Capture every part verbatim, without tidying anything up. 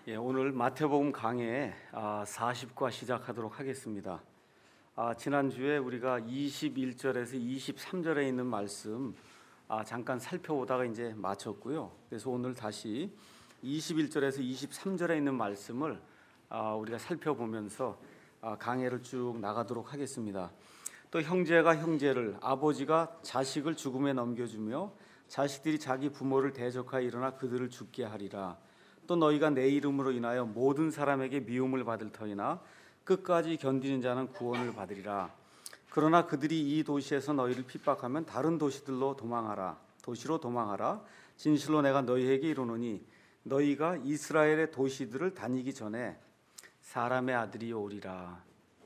예, 오늘 마태복음 강해 아, 사십 과 시작하도록 하겠습니다. 아, 지난주에 우리가 이십일 절에서 이십삼 절에 있는 말씀 아, 잠깐 살펴보다가 이제 마쳤고요. 그래서 오늘 다시 이십일 절에서 이십삼 절에 있는 말씀을 아, 우리가 살펴보면서 아, 강해를 쭉 나가도록 하겠습니다. 또 형제가 형제를, 아버지가 자식을 죽음에 넘겨주며 자식들이 자기 부모를 대적하여 일어나 그들을 죽게 하리라. 또 너희가 내 이름으로 인하여 모든 사람에게 미움을 받을 터이나 끝까지 견디는 자는 구원을 받으리라. 그러나 그들이 이 도시에서 너희를 핍박하면 다른 도시들로 도망하라. 도시로 도망하라. 진실로 내가 너희에게 이르노니 너희가 이스라엘의 도시들을 다니기 전에 사람의 아들이 오리라.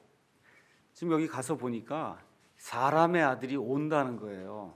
지금 여기 가서 보니까 사람의 아들이 온다는 거예요.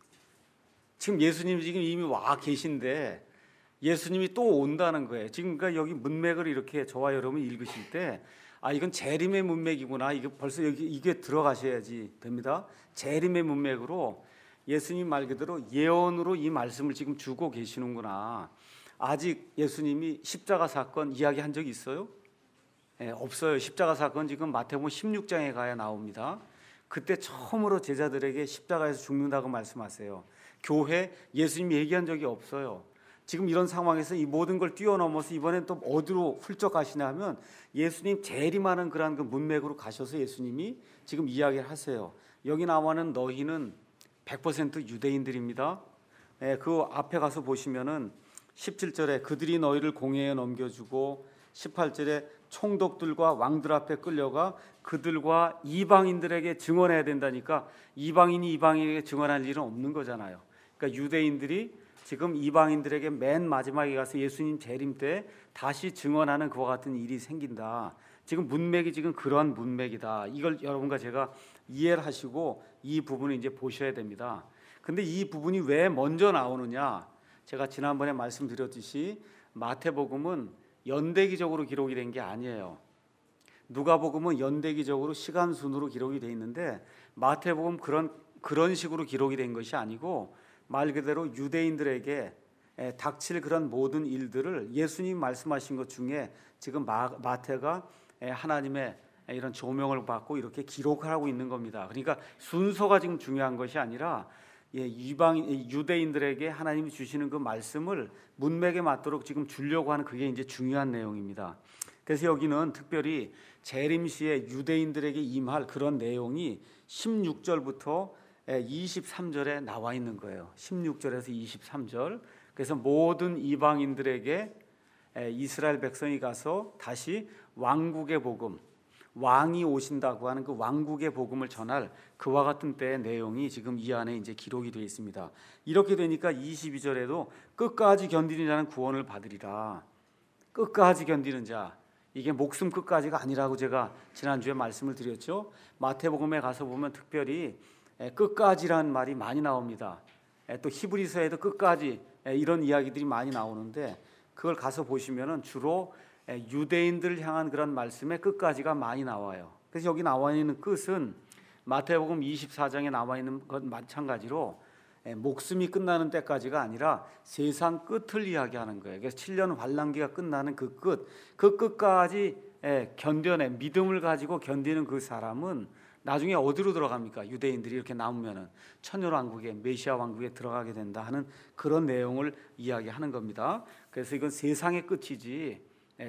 지금 예수님이 지금 이미 와 계신데 예수님이 또 온다는 거예요. 지금 그러니까 여기 문맥을 이렇게 저와 여러분이 읽으실 때 아 이건 재림의 문맥이구나. 이게 벌써 여기 이게 들어가셔야지 됩니다. 재림의 문맥으로 예수님 말 그대로 예언으로 이 말씀을 지금 주고 계시는구나. 아직 예수님이 십자가 사건 이야기한 적이 있어요? 네, 없어요. 십자가 사건 지금 마태복음 십육 장에 가야 나옵니다. 그때 처음으로 제자들에게 십자가에서 죽는다고 말씀하세요. 교회 예수님이 얘기한 적이 없어요. 지금 이런 상황에서 이 모든 걸 뛰어넘어서 이번엔 또 어디로 훌쩍 가시냐 하면 예수님 재림하는 그런 그 문맥으로 가셔서 예수님이 지금 이야기를 하세요. 여기 나와는 너희는 백 퍼센트 유대인들입니다. 예, 그 앞에 가서 보시면은 십칠 절에 그들이 너희를 공회에 넘겨주고 십팔 절에 총독들과 왕들 앞에 끌려가 그들과 이방인들에게 증언해야 된다니까 이방인이 이방인에게 증언할 일은 없는 거잖아요. 그러니까 유대인들이 지금 이방인들에게 맨 마지막에 가서 예수님 재림 때 다시 증언하는 그와 같은 일이 생긴다. 지금 문맥이 지금 그러한 문맥이다. 이걸 여러분과 제가 이해를 하시고 이 부분을 이제 보셔야 됩니다. 근데 이 부분이 왜 먼저 나오느냐? 제가 지난번에 말씀드렸듯이 마태복음은 연대기적으로 기록이 된 게 아니에요. 누가복음은 연대기적으로 시간 순으로 기록이 돼 있는데 마태복음 그런 그런 식으로 기록이 된 것이 아니고 말 그대로 유대인들에게 닥칠 그런 모든 일들을 예수님 말씀하신 것 중에 지금 마태가 하나님의 이런 조명을 받고 이렇게 기록을 하고 있는 겁니다. 그러니까 순서가 지금 중요한 것이 아니라 이방 유대인들에게 하나님이 주시는 그 말씀을 문맥에 맞도록 지금 주려고 하는 그게 이제 중요한 내용입니다. 그래서 여기는 특별히 재림 시에 유대인들에게 임할 그런 내용이 십육 절부터 이십삼 절에 나와 있는 거예요. 십육 절에서 이십삼 절. 그래서 모든 이방인들에게 이스라엘 백성이 가서 다시 왕국의 복음, 왕이 오신다고 하는 그 왕국의 복음을 전할 그와 같은 때의 내용이 지금 이 안에 이제 기록이 되어 있습니다. 이렇게 되니까 이십이 절에도 끝까지 견디는 자는 구원을 받으리라. 끝까지 견디는 자. 이게 목숨 끝까지가 아니라고 제가 지난주에 말씀을 드렸죠. 마태복음에 가서 보면 특별히 끝까지라는 말이 많이 나옵니다. 또 히브리서에도 끝까지 이런 이야기들이 많이 나오는데 그걸 가서 보시면은 주로 유대인들을 향한 그런 말씀의 끝까지가 많이 나와요. 그래서 여기 나와 있는 끝은 마태복음 이십사 장에 나와 있는 것 마찬가지로 목숨이 끝나는 때까지가 아니라 세상 끝을 이야기하는 거예요. 그래서 칠 년 환란기가 끝나는 그 끝, 그 끝까지 견뎌내 믿음을 가지고 견디는 그 사람은 나중에 어디로 들어갑니까? 유대인들이 이렇게 남으면은 천년왕국에 메시아 왕국에 들어가게 된다 하는 그런 내용을 이야기하는 겁니다. 그래서 이건 세상의 끝이지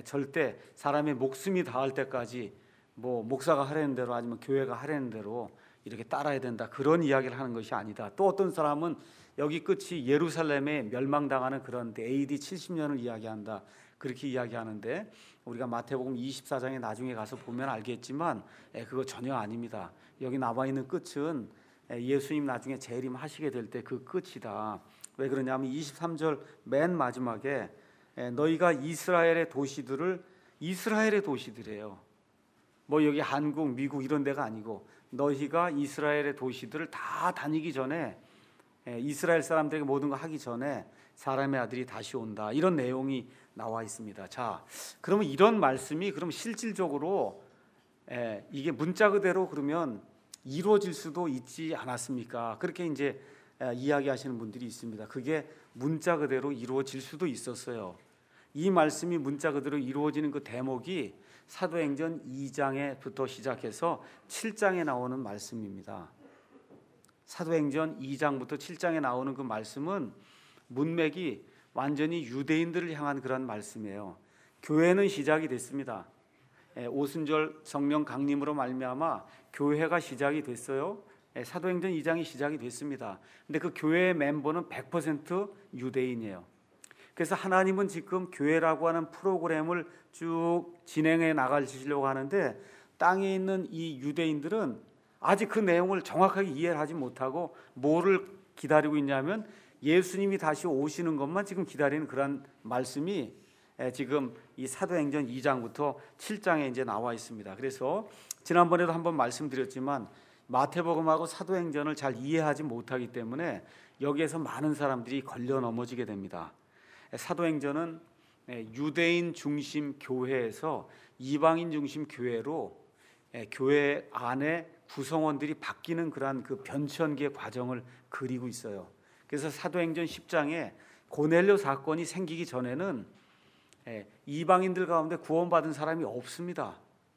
절대 사람의 목숨이 닿을 때까지 뭐 목사가 하라는 대로 아니면 교회가 하라는 대로 이렇게 따라야 된다 그런 이야기를 하는 것이 아니다. 또 어떤 사람은 여기 끝이 예루살렘에 멸망당하는 그런 에이디 칠십 년을 이야기한다. 그렇게 이야기하는데 우리가 마태복음 이십사 장에 나중에 가서 보면 알겠지만 그거 전혀 아닙니다. 여기 나와 있는 끝은 예수님 나중에 재림하시게 될 때 그 끝이다. 왜 그러냐면 이십삼 절 맨 마지막에 너희가 이스라엘의 도시들을 이스라엘의 도시들이에요. 뭐 여기 한국, 미국 이런 데가 아니고 너희가 이스라엘의 도시들을 다 다니기 전에 이스라엘 사람들에게 모든 거 하기 전에 사람의 아들이 다시 온다. 이런 내용이 나와 있습니다. 자, 그러면 이런 말씀이 그럼 실질적으로 에, 이게 문자 그대로 그러면 이루어질 수도 있지 않았습니까? 그렇게 이제 에, 이야기하시는 분들이 있습니다. 그게 문자 그대로 이루어질 수도 있었어요. 이 말씀이 문자 그대로 이루어지는 그 대목이 사도행전 이 장에부터 시작해서 칠 장에 나오는 말씀입니다. 사도행전 이 장부터 칠 장에 나오는 그 말씀은 문맥이 완전히 유대인들을 향한 그런 말씀이에요. 교회는 시작이 됐습니다. 오순절 성령 강림으로 말미암아 교회가 시작이 됐어요. 사도행전 이 장이 시작이 됐습니다. 근데 그 교회의 멤버는 백 퍼센트 유대인이에요. 그래서 하나님은 지금 교회라고 하는 프로그램을 쭉 진행해 나가시려고 하는데 땅에 있는 이 유대인들은 아직 그 내용을 정확하게 이해를 하지 못하고 뭐를 기다리고 있냐면 예수님이 다시 오시는 것만 지금 기다리는 그런 말씀이 지금 이 사도행전 이 장부터 칠 장에 이제 나와 있습니다. 그래서 지난번에도 한번 말씀드렸지만 마태복음하고 사도행전을 잘 이해하지 못하기 때문에 여기에서 많은 사람들이 걸려 넘어지게 됩니다. 사도행전은 유대인 중심 교회에서 이방인 중심 교회로 교회 안에 구성원들이 바뀌는 그러한 그 변천기의 과정을 그리고 있어요. 그래서 사도행전 십 장에 고넬료 사건이 생기기 전에는 이방인들 가운데 구원받은 사람이 없습니다.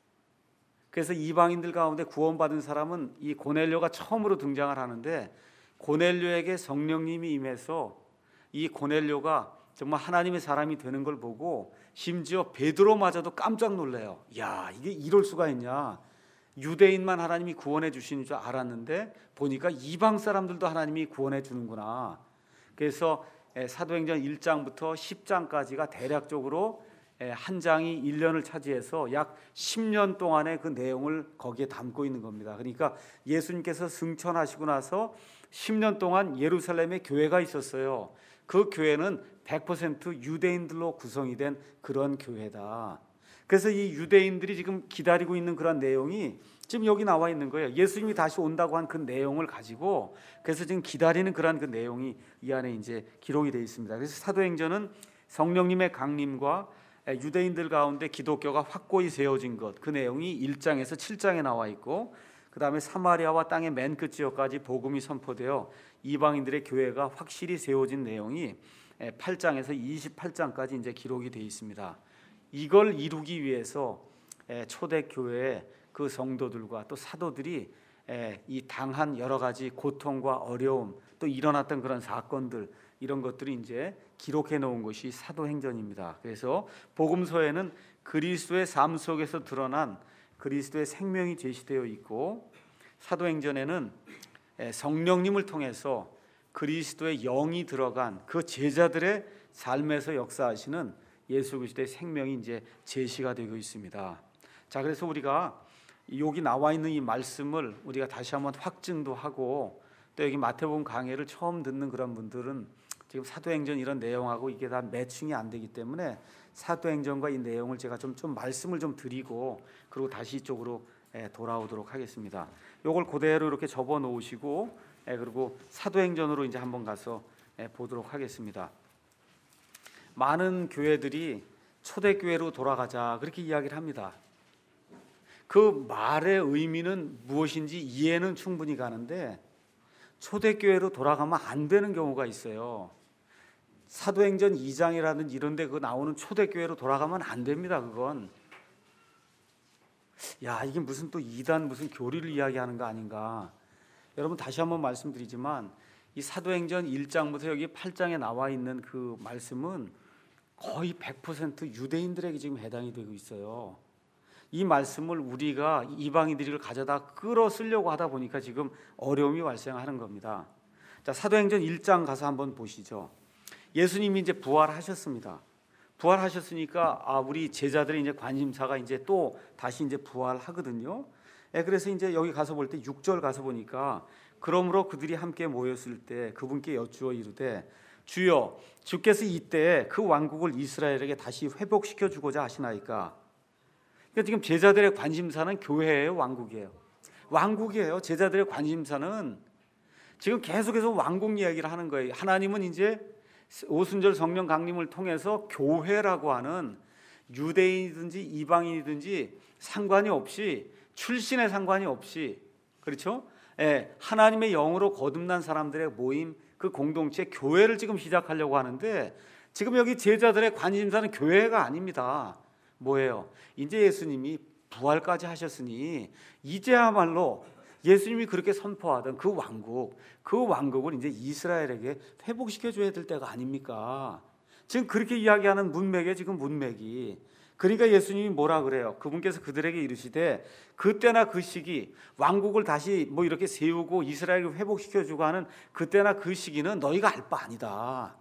그래서 이방인들 가운데 구원받은 사람은 이 고넬료가 처음으로 등장을 하는데 고넬료에게 성령님이 임해서 이 고넬료가 정말 하나님의 사람이 되는 걸 보고 심지어 베드로마저도 깜짝 놀래요. 야, 이게 이럴 수가 있냐. 유대인만 하나님이 구원해 주시는 줄 알았는데 보니까 이방 사람들도 하나님이 구원해 주는구나. 그래서 사도행전 일 장부터 십 장까지가 대략적으로 한 장이 일 년을 차지해서 약 십 년 동안의 그 내용을 거기에 담고 있는 겁니다. 그러니까 예수님께서 승천하시고 나서 십 년 동안 예루살렘에 교회가 있었어요. 그 교회는 백 퍼센트 유대인들로 구성이 된 그런 교회다. 그래서 이 유대인들이 지금 기다리고 있는 그런 내용이 지금 여기 나와 있는 거예요. 예수님이 다시 온다고 한 그 내용을 가지고 그래서 지금 기다리는 그런 그 내용이 이 안에 이제 기록이 되어 있습니다. 그래서 사도행전은 성령님의 강림과 유대인들 가운데 기독교가 확고히 세워진 것, 그 내용이 일 장에서 칠 장에 나와 있고, 그 다음에 사마리아와 땅의 맨 끝 지역까지 복음이 선포되어 이방인들의 교회가 확실히 세워진 내용이 팔 장에서 이십팔 장까지 이제 기록이 되어 있습니다. 이걸 이루기 위해서 초대교회의 그 성도들과 또 사도들이 이 당한 여러 가지 고통과 어려움, 또 일어났던 그런 사건들, 이런 것들이 이제 기록해 놓은 것이 사도행전입니다. 그래서 복음서에는 그리스도의 삶 속에서 드러난 그리스도의 생명이 제시되어 있고, 사도행전에는 성령님을 통해서 그리스도의 영이 들어간 그 제자들의 삶에서 역사하시는 예수 그리스도의 생명이 이제 제시가 되고 있습니다. 자, 그래서 우리가 여기 나와 있는 이 말씀을 우리가 다시 한번 확증도 하고, 또 여기 마태복음 강해를 처음 듣는 그런 분들은 지금 사도행전 이런 내용하고 이게 다 매칭이 안 되기 때문에 사도행전과 이 내용을 제가 좀, 좀 말씀을 좀 드리고 그리고 다시 이쪽으로 돌아오도록 하겠습니다. 이걸 그대로 이렇게 접어 놓으시고 그리고 사도행전으로 이제 한번 가서 보도록 하겠습니다. 많은 교회들이 초대교회로 돌아가자 그렇게 이야기를 합니다. 그 말의 의미는 무엇인지 이해는 충분히 가는데 초대교회로 돌아가면 안 되는 경우가 있어요. 사도행전 이 장이라든지 이런 데 그 나오는 초대교회로 돌아가면 안 됩니다. 그건 야, 이게 무슨 또 이단 무슨 교리를 이야기하는 거 아닌가. 여러분 다시 한번 말씀드리지만 이 사도행전 일 장부터 여기 팔 장에 나와 있는 그 말씀은 거의 백 퍼센트 유대인들에게 지금 해당이 되고 있어요. 이 말씀을 우리가 이방인들을 가져다 끌어 쓰려고 하다 보니까 지금 어려움이 발생하는 겁니다. 자, 사도행전 일 장 가서 한번 보시죠. 예수님이 이제 부활하셨습니다. 부활하셨으니까 아, 우리 제자들의 이제 관심사가 이제 또 다시 이제 부활하거든요. 예, 그래서 이제 여기 가서 볼 때 육 절 가서 보니까 그러므로 그들이 함께 모였을 때 그분께 여쭈어 이르되 주여 주께서 이때 그 왕국을 이스라엘에게 다시 회복시켜 주고자 하시나이까. 그러니까 지금 제자들의 관심사는 교회예요, 왕국이에요? 왕국이에요. 제자들의 관심사는 지금 계속해서 왕국 이야기를 하는 거예요. 하나님은 이제 오순절 성령 강림을 통해서 교회라고 하는 유대인이든지 이방인이든지 상관이 없이 출신에 상관이 없이 그렇죠? 예, 하나님의 영으로 거듭난 사람들의 모임 그 공동체 교회를 지금 시작하려고 하는데 지금 여기 제자들의 관심사는 교회가 아닙니다. 뭐예요? 이제 예수님이 부활까지 하셨으니 이제야말로 예수님이 그렇게 선포하던 그 왕국, 그 왕국을 이제 이스라엘에게 회복시켜 줘야 될 때가 아닙니까? 지금 그렇게 이야기하는 문맥에 지금 문맥이, 그러니까 예수님이 뭐라 그래요? 그분께서 그들에게 이르시되 그때나 그 시기, 왕국을 다시 뭐 이렇게 세우고 이스라엘을 회복시켜 주고 하는 그때나 그 시기는 너희가 알 바 아니다.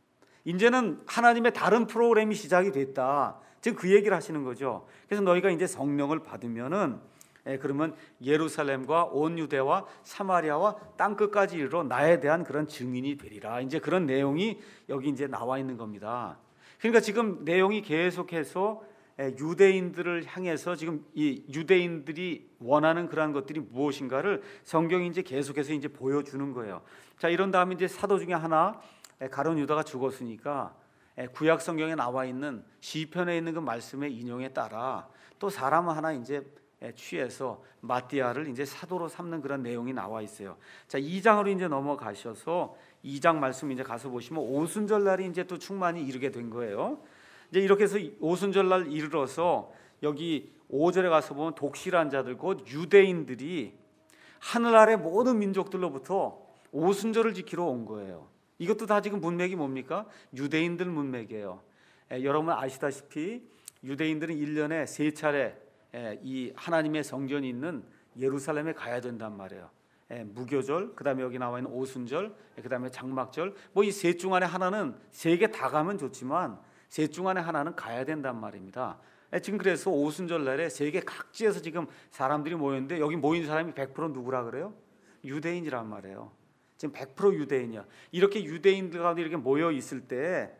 이제는 하나님의 다른 프로그램이 시작이 됐다. 지금 그 얘기를 하시는 거죠. 그래서 너희가 이제 성령을 받으면은, 예, 그러면 예루살렘과 온 유대와 사마리아와 땅 끝까지 이르러 나에 대한 그런 증인이 되리라. 이제 그런 내용이 여기 이제 나와 있는 겁니다. 그러니까 지금 내용이 계속해서 유대인들을 향해서 지금 이 유대인들이 원하는 그러한 것들이 무엇인가를 성경이 이제 계속해서 이제 보여주는 거예요. 자, 이런 다음에 이제 사도 중에 하나, 가룟 유다가 죽었으니까 구약 성경에 나와 있는 시편에 있는 그 말씀의 인용에 따라 또 사람 하나 이제 취해서 마띠아를 이제 사도로 삼는 그런 내용이 나와 있어요. 자, 이 장으로 이제 넘어가셔서 이 장 말씀 이제 가서 보시면 오순절 날이 이제 또 충만히 이르게 된 거예요. 이제 이렇게 해서 오순절 날 이르러서 여기 오 절에 가서 보면 독실한 자들 곧 유대인들이 하늘 아래 모든 민족들로부터 오순절을 지키러 온 거예요. 이것도 다 지금 문맥이 뭡니까? 유대인들 문맥이에요. 에, 여러분 아시다시피 유대인들은 일 년에 세 차례 에, 이 하나님의 성전이 있는 예루살렘에 가야 된단 말이에요. 에, 무교절, 그 다음에 여기 나와 있는 오순절, 그 다음에 장막절, 뭐 이 셋 중 안에 하나는 세 개 다 가면 좋지만 셋 중 안에 하나는 가야 된단 말입니다. 에, 지금 그래서 오순절 날에 세계 각지에서 지금 사람들이 모였는데 여기 모인 사람이 백 퍼센트 누구라 그래요? 유대인이란 말이에요. 지금 백 퍼센트 유대인이야. 이렇게 유대인들 가운데 이렇게 모여 있을 때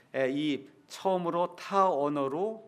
이 처음으로 타 언어로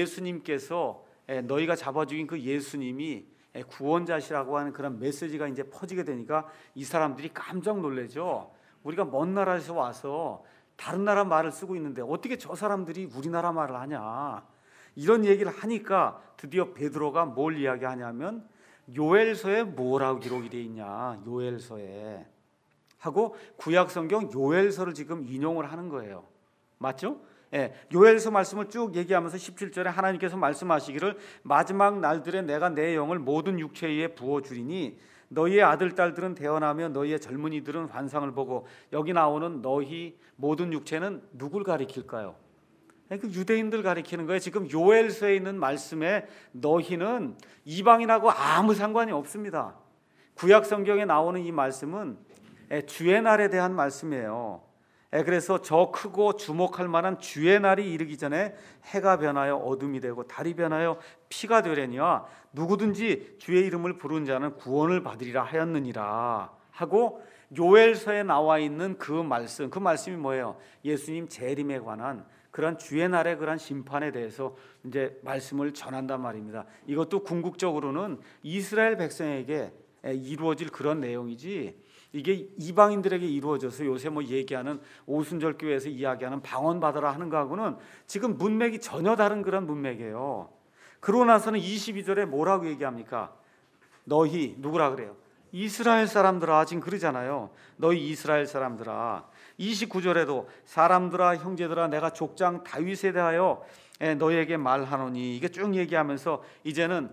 예수님께서 너희가 잡아 죽인 그 예수님이 구원자시라고 하는 그런 메시지가 이제 퍼지게 되니까 이 사람들이 깜짝 놀라죠. 우리가 먼 나라에서 와서 다른 나라 말을 쓰고 있는데 어떻게 저 사람들이 우리나라 말을 하냐, 이런 얘기를 하니까 드디어 베드로가 뭘 이야기하냐면 요엘서에 뭐라고 기록이 되어 있냐, 요엘서에 하고 구약 성경 요엘서를 지금 인용을 하는 거예요. 맞죠? 예, 요엘서 말씀을 쭉 얘기하면서 십칠 절에 하나님께서 말씀하시기를 마지막 날들에 내가 내 영을 모든 육체 위에 부어주리니 너희의 아들 딸들은 태어나며 너희의 젊은이들은 환상을 보고, 여기 나오는 너희 모든 육체는 누굴 가리킬까요? 그 유대인들 가리키는 거예요. 지금 요엘서에 있는 말씀에 너희는 이방인하고 아무 상관이 없습니다. 구약 성경에 나오는 이 말씀은 주의 날에 대한 말씀이에요. 그래서 저 크고 주목할 만한 주의 날이 이르기 전에 해가 변하여 어둠이 되고 달이 변하여 피가 되려니와 누구든지 주의 이름을 부르는 자는 구원을 받으리라 하였느니라 하고, 요엘서에 나와 있는 그 말씀, 그 말씀이 뭐예요? 예수님 재림에 관한 그런 주의 날의 그런 심판에 대해서 이제 말씀을 전한단 말입니다. 이것도 궁극적으로는 이스라엘 백성에게 이루어질 그런 내용이지, 이게 이방인들에게 이루어져서 요새 뭐 얘기하는 오순절 교회에서 이야기하는 방언 받으라 하는 거하고는 지금 문맥이 전혀 다른 그런 문맥이에요. 그러고 나서는 이십이 절에 뭐라고 얘기합니까? 너희 누구라 그래요? 이스라엘 사람들아, 지금 그러잖아요. 너희 이스라엘 사람들아. 이십구 절에도 사람들아 형제들아 내가 족장 다윗에 대하여 너희에게 말하노니, 이게 쭉 얘기하면서 이제는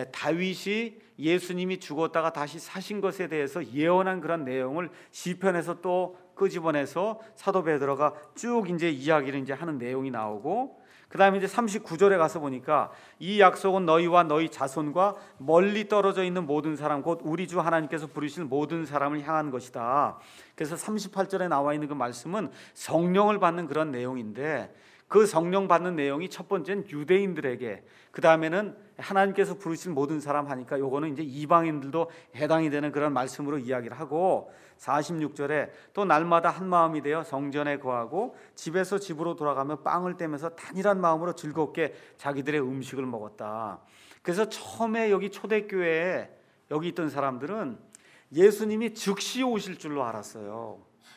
다윗이 예수님이 죽었다가 다시 사신 것에 대해서 예언한 그런 내용을 시편에서 또 끄집어내서 사도 베드로가 쭉 이제 이야기를 이제 하는 내용이 나오고, 그 다음에 이제 삼십구 절에 가서 보니까 이 약속은 너희와 너희 자손과 멀리 떨어져 있는 모든 사람 곧 우리 주 하나님께서 부르실 모든 사람을 향한 것이다. 그래서 삼십팔 절에 나와 있는 그 말씀은 성령을 받는 그런 내용인데, 그 성령 받는 내용이 첫 번째는 유대인들에게, 그 다음에는 하나님께서 부르신 모든 사람 하니까 요거는 이제 이방인들도 해당이 되는 그런 말씀으로 이야기를 하고, 사십육 절에 또 날마다 한 마음이 되어 성전에 거하고 집에서 집으로 돌아가며 빵을 떼면서 단일한 마음으로 즐겁게 자기들의 음식을 먹었다. 그래서 처음에 여기 초대교회에 여기 있던 사람들은 예수님이 즉시 오실 줄로 알았어요.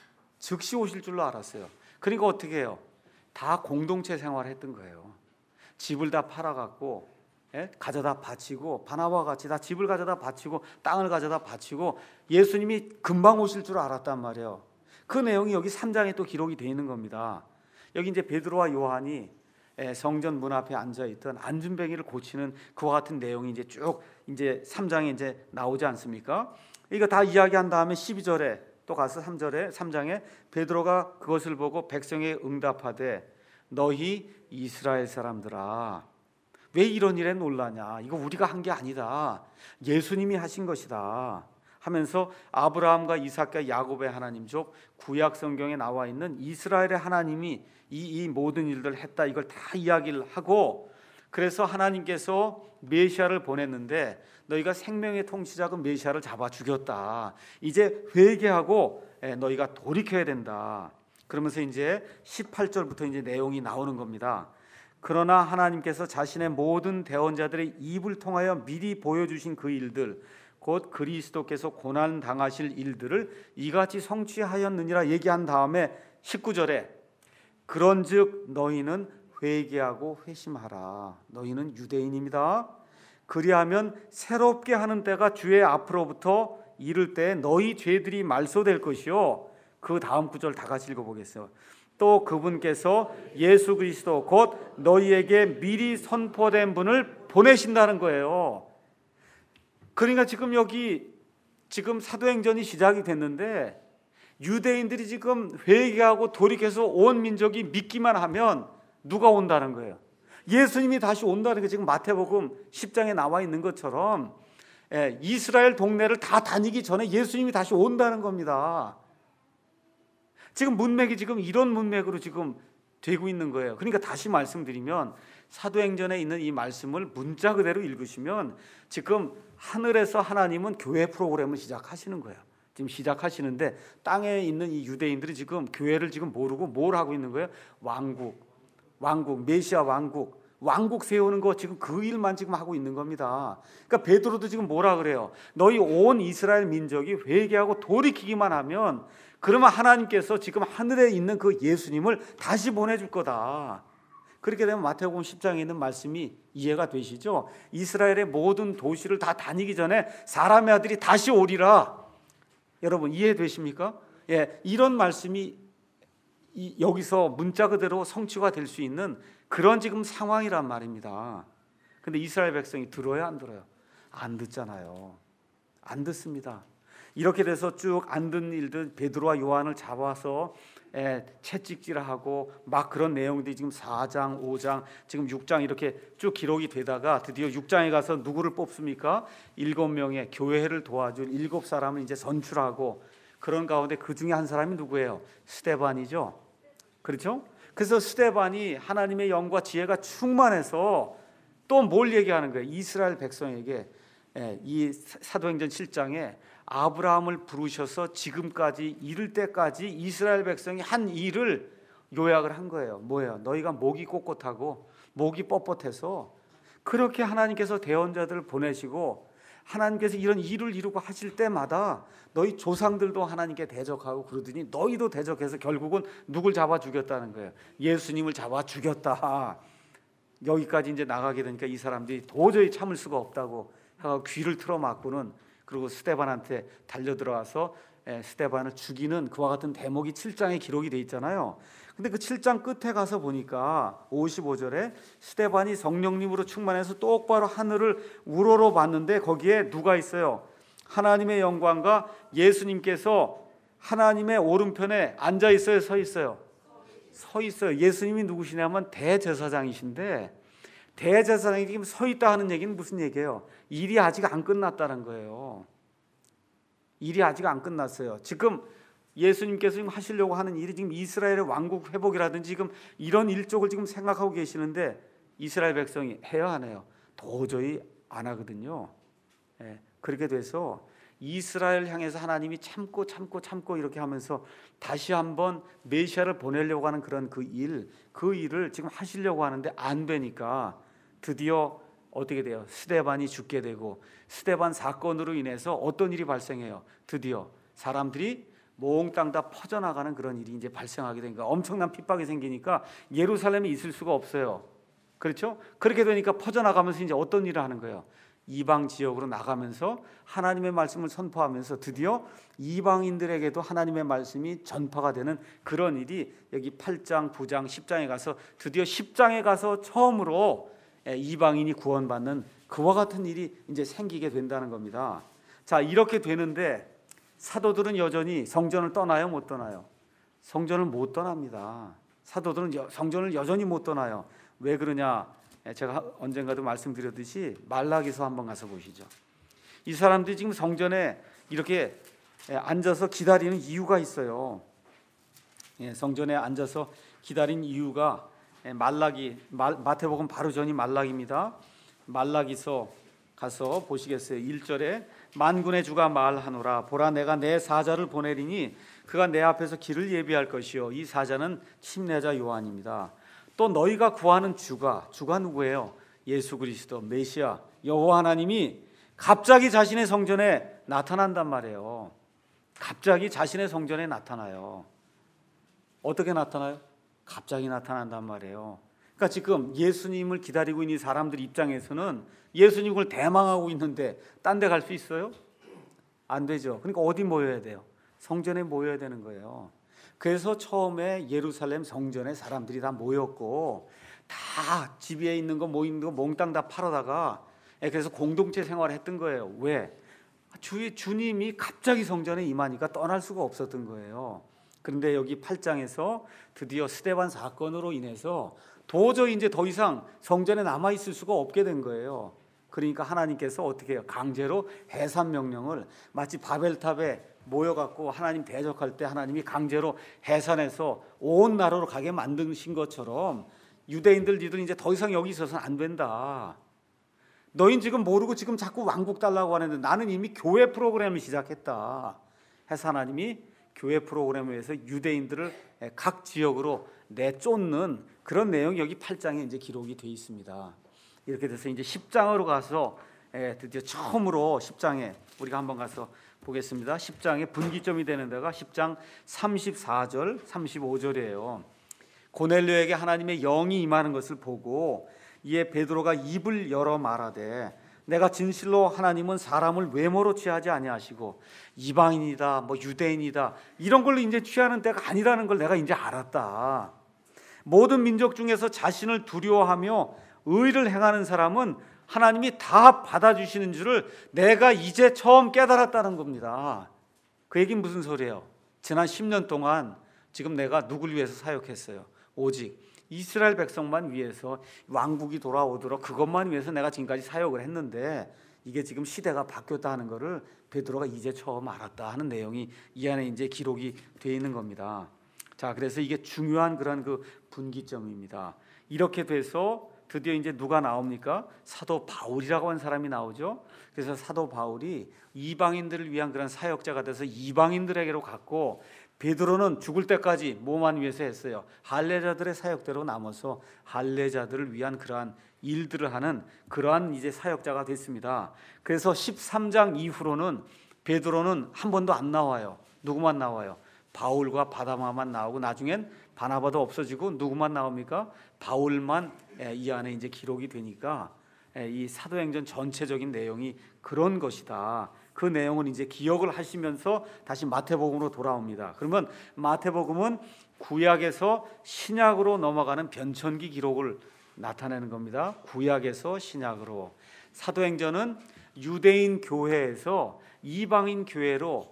즉시 오실 줄로 알았어요. 그러니까 어떻게 해요? 다 공동체 생활을 했던 거예요. 집을 다 팔아갖고, 예? 가져다 바치고, 바나바와 같이 다 집을 가져다 바치고 땅을 가져다 바치고 예수님이 금방 오실 줄 알았단 말이에요. 그 내용이 여기 삼 장에 또 기록이 되어 있는 겁니다. 여기 이제 베드로와 요한이 성전 문 앞에 앉아 있던 안진뱅이를 고치는 그와 같은 내용이 이제 쭉 이제 삼 장에 이제 나오지 않습니까? 이거 다 이야기한 다음에 십이 절에 또 가서 삼 절에 삼 장에 베드로가 그것을 보고 백성에 응답하되 너희 이스라엘 사람들아 왜 이런 일에 놀라냐? 이거 우리가 한 게 아니다. 예수님이 하신 것이다. 하면서 아브라함과 이삭과 야곱의 하나님 즉 구약 성경에 나와 있는 이스라엘의 하나님이 이, 이 모든 일들을 했다. 이걸 다 이야기를 하고 그래서 하나님께서 메시아를 보냈는데 너희가 생명의 통치자금 메시아를 잡아 죽였다. 이제 회개하고 너희가 돌이켜야 된다. 그러면서 이제 십팔 절부터 이제 내용이 나오는 겁니다. 그러나 하나님께서 자신의 모든 대언자들의 입을 통하여 미리 보여주신 그 일들 곧 그리스도께서 고난 당하실 일들을 이같이 성취하였느니라 얘기한 다음에 십구 절에 그런즉 너희는 회개하고 회심하라. 너희는 유대인입니다. 그리하면 새롭게 하는 때가 주의 앞으로부터 이를 때 너희 죄들이 말소될 것이요. 그 다음 구절 다 같이 읽어보겠어요. 또 그분께서 예수 그리스도 곧 너희에게 미리 선포된 분을 보내신다는 거예요. 그러니까 지금 여기 지금 사도행전이 시작이 됐는데 유대인들이 지금 회개하고 돌이켜서 온 민족이 믿기만 하면 누가 온다는 거예요? 예수님이 다시 온다는 게 지금 마태복음 십 장에 나와 있는 것처럼 이스라엘 동네를 다 다니기 전에 예수님이 다시 온다는 겁니다. 지금 문맥이 지금 이런 문맥으로 지금 되고 있는 거예요. 그러니까 다시 말씀드리면 사도행전에 있는 이 말씀을 문자 그대로 읽으시면 지금 하늘에서 하나님은 교회 프로그램을 시작하시는 거예요. 지금 시작하시는데 땅에 있는 이 유대인들이 지금 교회를 지금 모르고 뭘 하고 있는 거예요? 왕국, 왕국, 메시아 왕국, 왕국 세우는 거 지금 그 일만 지금 하고 있는 겁니다. 그러니까 베드로도 지금 뭐라 그래요? 너희 온 이스라엘 민족이 회개하고 돌이키기만 하면 그러면 하나님께서 지금 하늘에 있는 그 예수님을 다시 보내줄 거다. 그렇게 되면 마태복음 십 장에 있는 말씀이 이해가 되시죠? 이스라엘의 모든 도시를 다 다니기 전에 사람의 아들이 다시 오리라. 여러분 이해되십니까? 예, 이런 말씀이 이, 여기서 문자 그대로 성취가 될 수 있는 그런 지금 상황이란 말입니다. 근데 이스라엘 백성이 들어요, 안 들어요? 안 듣잖아요. 안 듣습니다. 이렇게 돼서 쭉 안 듣는 일들 베드로와 요한을 잡아서 에, 채찍질하고 막 그런 내용들이 지금 사 장, 오 장, 지금 육 장 이렇게 쭉 기록이 되다가 드디어 육 장에 가서 누구를 뽑습니까? 일곱 명의 교회를 도와줄 일곱 사람을 이제 선출하고 그런 가운데 그 중에 한 사람이 누구예요? 스데반이죠. 그렇죠? 그래서 스데반이 하나님의 영과 지혜가 충만해서 또 뭘 얘기하는 거예요? 이스라엘 백성에게 이 사도행전 칠 장에 아브라함을 부르셔서 지금까지 이를 때까지 이스라엘 백성이 한 일을 요약을 한 거예요. 뭐예요? 너희가 목이 꼿꼿하고 목이 뻣뻣해서 그렇게 하나님께서 대언자들을 보내시고 하나님께서 이런 일을 이루고 하실 때마다 너희 조상들도 하나님께 대적하고 그러더니 너희도 대적해서 결국은 누굴 잡아 죽였다는 거예요. 예수님을 잡아 죽였다. 여기까지 이제 나가게 되니까 이 사람들이 도저히 참을 수가 없다고 하고 귀를 틀어막고는 그리고 스데반한테 달려들어와서 스데반을 죽이는 그와 같은 대목이 칠 장에 기록이 돼 있잖아요. 근데 그 칠 장 끝에 가서 보니까 오십오 절에 스데반이 성령님으로 충만해서 똑바로 하늘을 우러러 봤는데 거기에 누가 있어요? 하나님의 영광과 예수님께서 하나님의 오른편에 앉아 있어요, 서 있어요? 서 있어요. 예수님이 누구시냐면 대제사장이신데 대제사장이 지금 서 있다 하는 얘기는 무슨 얘기예요? 일이 아직 안 끝났다는 거예요. 일이 아직 안 끝났어요. 지금 예수님께서 지금 하시려고 하는 일이 지금 이스라엘의 왕국 회복이라든지 지금 이런 일족을 지금 생각하고 계시는데 이스라엘 백성이 해야 하네요. 도저히 안 하거든요. 예, 그렇게 돼서 이스라엘 향해서 하나님이 참고 참고 참고 이렇게 하면서 다시 한번 메시아를 보내려고 하는 그런 그 일, 그 일을 지금 하시려고 하는데 안 되니까 드디어 어떻게 돼요? 스데반이 죽게 되고 스데반 사건으로 인해서 어떤 일이 발생해요? 드디어 사람들이 몽땅 다 퍼져나가는 그런 일이 이제 발생하게 되니까 엄청난 핍박이 생기니까 예루살렘에 있을 수가 없어요. 그렇죠? 그렇게 되니까 퍼져나가면서 이제 어떤 일을 하는 거예요? 이방 지역으로 나가면서 하나님의 말씀을 선포하면서 드디어 이방인들에게도 하나님의 말씀이 전파가 되는 그런 일이 여기 팔 장, 구 장, 십 장에 가서 드디어 십 장에 가서 처음으로 이방인이 구원받는 그와 같은 일이 이제 생기게 된다는 겁니다. 자, 이렇게 되는데 사도들은 여전히 성전을 떠나요, 못 떠나요? 성전을 못 떠납니다. 사도들은 성전을 여전히 못 떠나요. 왜 그러냐? 제가 언젠가도 말씀드렸듯이 말라기서 한번 가서 보시죠. 이 사람들이 지금 성전에 이렇게 앉아서 기다리는 이유가 있어요. 성전에 앉아서 기다린 이유가 말라기, 마태복음 바로 전이 말라기입니다. 말라기서 가서 보시겠어요. 일 절에 만군의 주가 말하노라 보라 내가 내 사자를 보내리니 그가 내 앞에서 길을 예비할 것이요 이 사자는 침례자 요한입니다. 또 너희가 구하는 주가 주가 누구예요? 예수 그리스도 메시아 여호와 하나님이 갑자기 자신의 성전에 나타난단 말이에요. 갑자기 자신의 성전에 나타나요. 어떻게 나타나요? 갑자기 나타난단 말이에요. 그러니까 지금 예수님을 기다리고 있는 사람들 입장에서는 예수님을 대망하고 있는데 딴 데 갈 수 있어요? 안 되죠. 그러니까 어디 모여야 돼요? 성전에 모여야 되는 거예요. 그래서 처음에 예루살렘 성전에 사람들이 다 모였고 다 집 위에 있는 거 뭐 있는 거 몽땅 다 팔아다가 그래서 공동체 생활을 했던 거예요. 왜? 주, 주님이 갑자기 성전에 임하니까 떠날 수가 없었던 거예요. 그런데 여기 팔 장에서 드디어 스데반 사건으로 인해서 도저히 이제 더 이상 성전에 남아 있을 수가 없게 된 거예요. 그러니까 하나님께서 어떻게 해요? 강제로 해산 명령을 마치 바벨탑에 모여갖고 하나님 대적할 때 하나님이 강제로 해산해서 온 나라로 가게 만드신 것처럼 유대인들 니들 이제 더 이상 여기 있어서는 안 된다. 너희는 지금 모르고 지금 자꾸 왕국 달라고 하는데 나는 이미 교회 프로그램을 시작했다. 해서 하나님이 교회 프로그램을 위해서 유대인들을 각 지역으로 내쫓는 그런 내용이 여기 팔 장에 이제 기록이 되어 있습니다. 이렇게 돼서 이제 십 장으로 가서 드디어 처음으로 십 장에 우리가 한번 가서 보겠습니다. 십 장의 분기점이 되는 데가 십 장 삼십사 절, 삼십오 절이에요. 고넬료에게 하나님의 영이 임하는 것을 보고 이에 베드로가 입을 열어 말하되 내가 진실로 하나님은 사람을 외모로 취하지 아니하시고 이방인이다, 뭐 유대인이다 이런 걸로 이제 취하는 때가 아니라는 걸 내가 이제 알았다. 모든 민족 중에서 자신을 두려워하며 의를 행하는 사람은 하나님이 다 받아주시는 줄을 내가 이제 처음 깨달았다는 겁니다. 그 얘기는 무슨 소리예요? 지난 십 년 동안 지금 내가 누굴 위해서 사역했어요? 오직 이스라엘 백성만 위해서 왕국이 돌아오도록 그것만 위해서 내가 지금까지 사역을 했는데 이게 지금 시대가 바뀌었다 하는 것을 베드로가 이제 처음 알았다 하는 내용이 이 안에 이제 기록이 되어 있는 겁니다. 자, 그래서 이게 중요한 그런 그 분기점입니다. 이렇게 돼서 드디어 이제 누가 나옵니까? 사도 바울이라고 하는 사람이 나오죠. 그래서 사도 바울이 이방인들을 위한 그런 사역자가 돼서 이방인들에게로 갔고 베드로는 죽을 때까지 뭐만 위해서 했어요? 할례자들의 사역대로 남아서 할례자들을 위한 그러한 일들을 하는 그러한 이제 사역자가 됐습니다. 그래서 십삼 장 이후로는 베드로는 한 번도 안 나와요. 누구만 나와요? 바울과 바나바만 나오고 나중엔 바나바도 없어지고 누구만 나옵니까? 바울만 이 안에 이제 기록이 되니까 이 사도행전 전체적인 내용이 그런 것이다. 그 내용은 이제 기억을 하시면서 다시 마태복음으로 돌아옵니다. 그러면 마태복음은 구약에서 신약으로 넘어가는 변천기 기록을 나타내는 겁니다. 구약에서 신약으로. 사도행전은 유대인 교회에서 이방인 교회로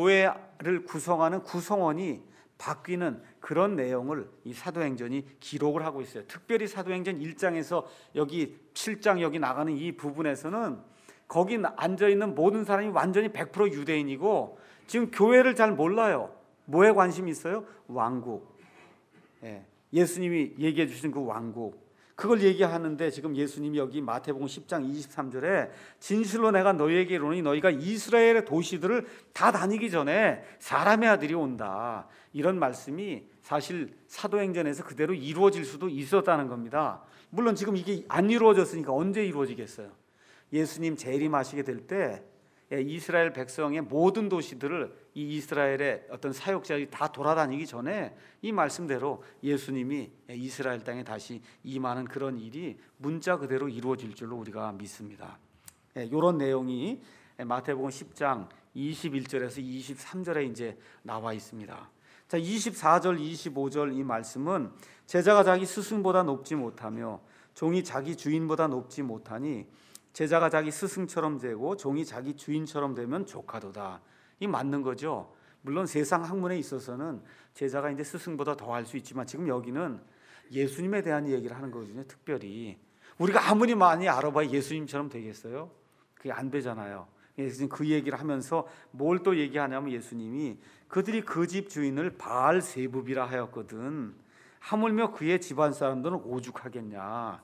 교회를 구성하는 구성원이 바뀌는 그런 내용을 이 사도행전이 기록을 하고 있어요. 특별히 사도행전 일 장에서 여기 칠 장 여기 나가는 이 부분에서는 거기 앉아있는 모든 사람이 완전히 백 퍼센트 유대인이고 지금 교회를 잘 몰라요. 뭐에 관심이 있어요? 왕국. 예, 예수님이 얘기해 주신 그 왕국. 그걸 얘기하는데 지금 예수님이 여기 마태복음 십 장 이십삼 절에 진실로 내가 너희에게 이르노니 너희가 이스라엘의 도시들을 다 다니기 전에 사람의 아들이 온다. 이런 말씀이 사실 사도행전에서 그대로 이루어질 수도 있었다는 겁니다. 물론 지금 이게 안 이루어졌으니까 언제 이루어지겠어요? 예수님 재림하시게 될 때 이스라엘 백성의 모든 도시들을 이 이스라엘의 어떤 사역자들이 다 돌아다니기 전에 이 말씀대로 예수님이 이스라엘 땅에 다시 임하는 그런 일이 문자 그대로 이루어질 줄로 우리가 믿습니다. 이런 내용이 마태복음 십 장 이십일 절에서 이십삼 절에 이제 나와 있습니다. 자, 이십사 절, 이십오 절 이 말씀은 제자가 자기 스승보다 높지 못하며 종이 자기 주인보다 높지 못하니 제자가 자기 스승처럼 되고 종이 자기 주인처럼 되면 조카도다. 이 맞는 거죠. 물론 세상 학문에 있어서는 제자가 이제 스승보다 더 할 수 있지만 지금 여기는 예수님에 대한 얘기를 하는 거거든요. 특별히 우리가 아무리 많이 알아봐야 예수님처럼 되겠어요? 그게 안 되잖아요. 예수님 그 얘기를 하면서 뭘 또 얘기하냐면 예수님이 그들이 그 집 주인을 바알세붑이라 하였거든. 하물며 그의 집안 사람들은 오죽하겠냐.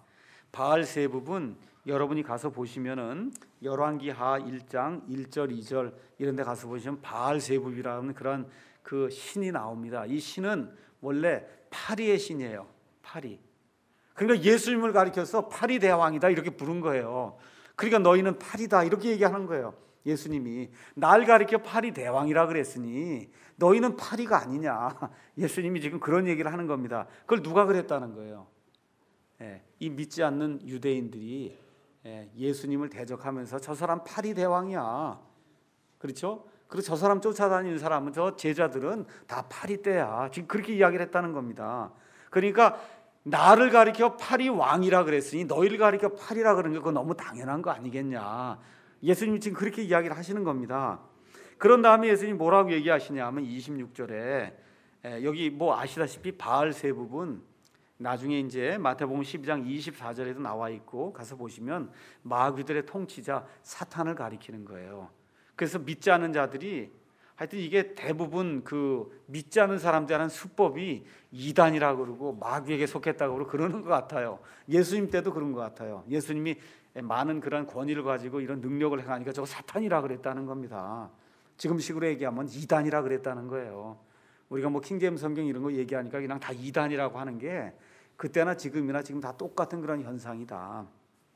바알세붑은 여러분이 가서 보시면은 열왕기하 일 장 일 절 이 절 이런 데 가서 보시면 바알세붑이라는 그런 그 신이 나옵니다. 이 신은 원래 파리의 신이에요. 파리. 그러니까 예수님을 가리켜서 파리 대왕이다 이렇게 부른 거예요. 그러니까 너희는 파리다 이렇게 얘기하는 거예요. 예수님이 날 가리켜 파리 대왕이라 그랬으니 너희는 파리가 아니냐. 예수님이 지금 그런 얘기를 하는 겁니다. 그걸 누가 그랬다는 거예요? 예, 이 믿지 않는 유대인들이 예, 예수님을 대적하면서 저 사람 파리 대왕이야. 그렇죠? 그리고 저 사람 쫓아다니는 사람은 저 제자들은 다 파리 떼야. 지금 그렇게 이야기를 했다는 겁니다. 그러니까 나를 가리켜 파리 왕이라 그랬으니 너희를 가리켜 파리라 그러는 게 그거 너무 당연한 거 아니겠냐. 예수님이 지금 그렇게 이야기를 하시는 겁니다. 그런 다음에 예수님이 뭐라고 얘기하시냐 하면 이십육 절에 여기 뭐 아시다시피 바알세붑은 나중에 이제 마태복음 십이 장 이십사 절에도 나와 있고 가서 보시면 마귀들의 통치자 사탄을 가리키는 거예요. 그래서 믿지 않는 자들이 하여튼 이게 대부분 그 믿지 않는 사람들이 하는 수법이 이단이라고 그러고 마귀에게 속했다고 그러고 그러는 것 같아요. 예수님 때도 그런 것 같아요. 예수님이 많은 그런 권위를 가지고 이런 능력을 행하니까 저거 사탄이라 그랬다는 겁니다. 지금식으로 얘기하면 이단이라 그랬다는 거예요. 우리가 뭐 킹제임스 성경 이런 거 얘기하니까 그냥 다 이단이라고 하는 게 그때나 지금이나 지금 다 똑같은 그런 현상이다.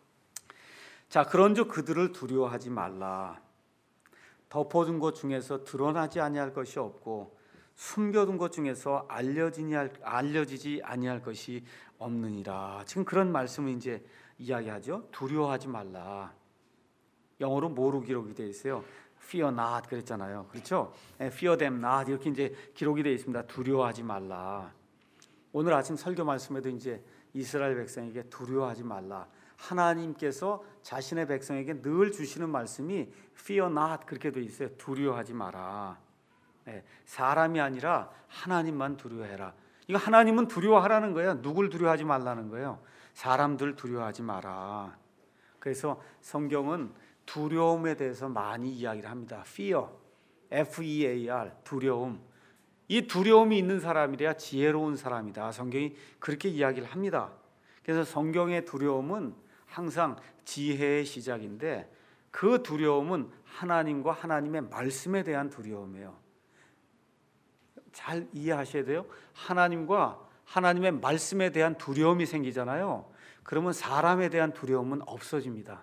자, 그런즉 그들을 두려워하지 말라. 덮어둔 것 중에서 드러나지 아니할 것이 없고 숨겨둔 것 중에서 알려지니 알려지지 아니할 것이 없느니라. 지금 그런 말씀을 이제 이야기하죠. 두려워하지 말라. 영어로 뭐로 기록이 되어 있어요? Fear not 그랬잖아요. 그렇죠? Fear them not 이렇게 이제 기록이 되어 있습니다. 두려워하지 말라. 오늘 아침 설교 말씀에도 이제 이스라엘 백성에게 두려워하지 말라. 하나님께서 자신의 백성에게 늘 주시는 말씀이 Fear not 그렇게 되어 있어요. 두려워하지 마라. 네, 사람이 아니라 하나님만 두려워해라. 이거 하나님은 두려워하라는 거예요. 누굴 두려워하지 말라는 거예요. 사람들 두려워하지 마라. 그래서 성경은 두려움에 대해서 많이 이야기를 합니다. Fear, F E A R, 두려움. 이 두려움이 있는 사람이래야 지혜로운 사람이다. 성경이 그렇게 이야기를 합니다. 그래서 성경의 두려움은 항상 지혜의 시작인데 그 두려움은 하나님과 하나님의 말씀에 대한 두려움이에요. 잘 이해하셔야 돼요. 하나님과 하나님의 말씀에 대한 두려움이 생기잖아요. 그러면 사람에 대한 두려움은 없어집니다.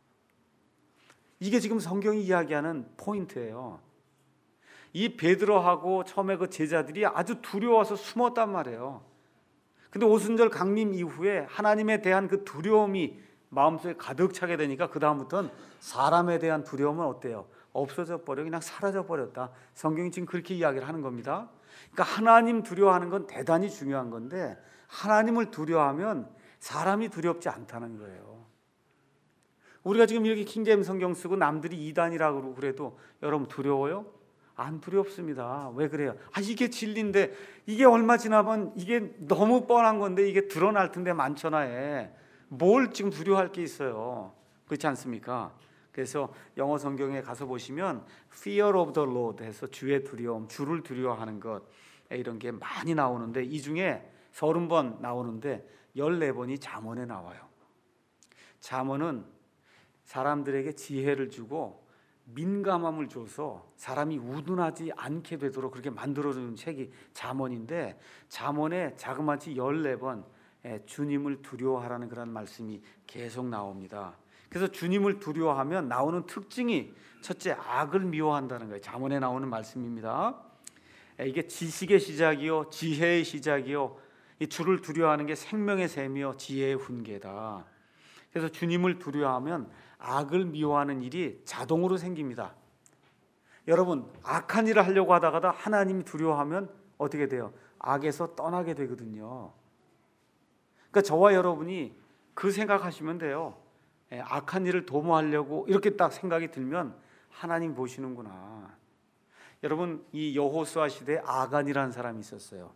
이게 지금 성경이 이야기하는 포인트예요. 이 베드로하고 처음에 그 제자들이 아주 두려워서 숨었단 말이에요. 근데 오순절 강림 이후에 하나님에 대한 그 두려움이 마음속에 가득 차게 되니까 그 다음부터는 사람에 대한 두려움은 어때요? 없어져 버려, 그냥 사라져 버렸다. 성경이 지금 그렇게 이야기를 하는 겁니다. 그러니까 하나님 두려워하는 건 대단히 중요한 건데 하나님을 두려워하면 사람이 두렵지 않다는 거예요. 우리가 지금 이렇게 킹제임스 성경 쓰고 남들이 이단이라고 그래도 여러분 두려워요? 안 두렵습니다. 왜 그래요? 아, 이게 진리인데 이게 얼마 지나면 이게 너무 뻔한 건데 이게 드러날 텐데 많잖아요. 뭘 지금 두려워할 게 있어요? 그렇지 않습니까? 그래서 영어 성경에 가서 보시면 Fear of the Lord 해서 주의 두려움, 주를 두려워하는 것 이런 게 많이 나오는데 이 중에 서른 번 나오는데 열네 번이 잠언에 나와요. 잠언은 사람들에게 지혜를 주고 민감함을 줘서 사람이 우둔하지 않게 되도록 그렇게 만들어주는 책이 잠언인데 잠언에 자그마치 열네 번 주님을 두려워하라는 그런 말씀이 계속 나옵니다. 그래서 주님을 두려워하면 나오는 특징이 첫째 악을 미워한다는 거예요. 잠언에 나오는 말씀입니다. 이게 지식의 시작이요 지혜의 시작이요 이 주를 두려워하는 게 생명의 샘이요 지혜의 훈계다. 그래서 주님을 두려워하면 악을 미워하는 일이 자동으로 생깁니다. 여러분, 악한 일을 하려고 하다가도 하나님이 두려워하면 어떻게 돼요? 악에서 떠나게 되거든요. 그러니까 저와 여러분이 그 생각하시면 돼요. 예, 악한 일을 도모하려고 이렇게 딱 생각이 들면 하나님 보시는구나. 여러분, 이 여호수아 시대에 아간이라는 사람이 있었어요.